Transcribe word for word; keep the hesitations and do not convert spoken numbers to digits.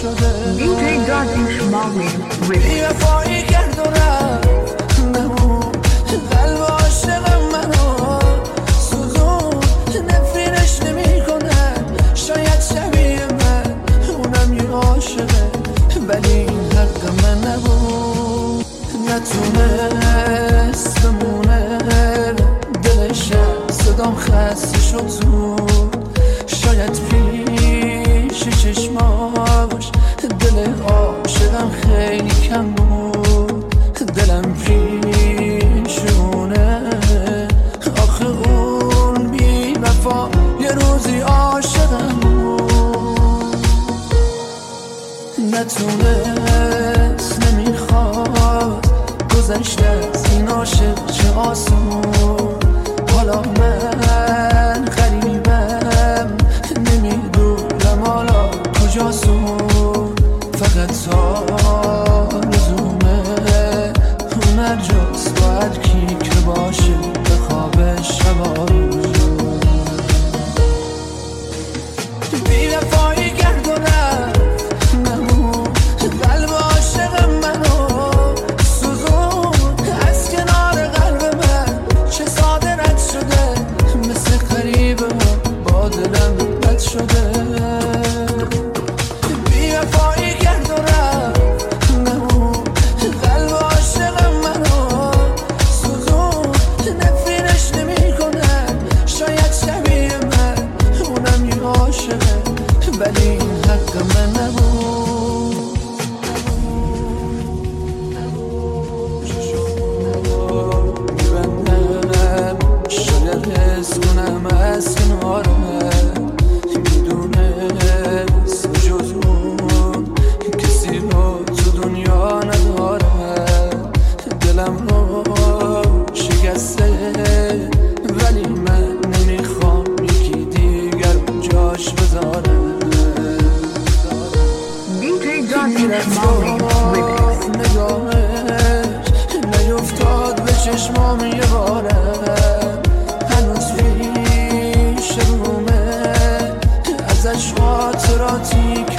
شده دی جی داریوش ماوین بی‌وفایی کرد و رفت نمون قلب عاشق منو سوزون نفرینش نمی کنن شاید شبیه من اونم یه عاشقه ولی این حق من نبود نتونست بمونه دلشم صدام خسته شد زود شاید پیش چشماش دل عاشقم خیلی کم بود دلم پیشونه آخه اون بی وفا یه روزی عاشقم بود نتونست نمیخواد گذشته از این عاشق چه آسون حالا من غریبم نمیدونم حالا کجاستون فقط آرزومه اون هر جاست باید کی که باشه به خواب شبارو بی‌وفایی کرد و رفت نمون قلب عاشق منو سوزون از کنار قلب من چه ساده رد شده مثل غریبه با دلم بد شده بی‌وفایی کرد و رفت نمون قلب عاشق منو سوزون نفرینش نمی کنن شاید شبیه من اونم یه عاشقه ولی این حق من نبود میبندم شاید حس کنم از کنارم میدونه اسم جز اون کسی رو تو دنیا ندارم دلم رو شکسته ولی من نمیخوام یکی دیگر جاش بذارم دی جی داریوش ماوین نگاهش نیفتاد به چشمام یه بارم هنوز پیش رومه ازش خاطراتی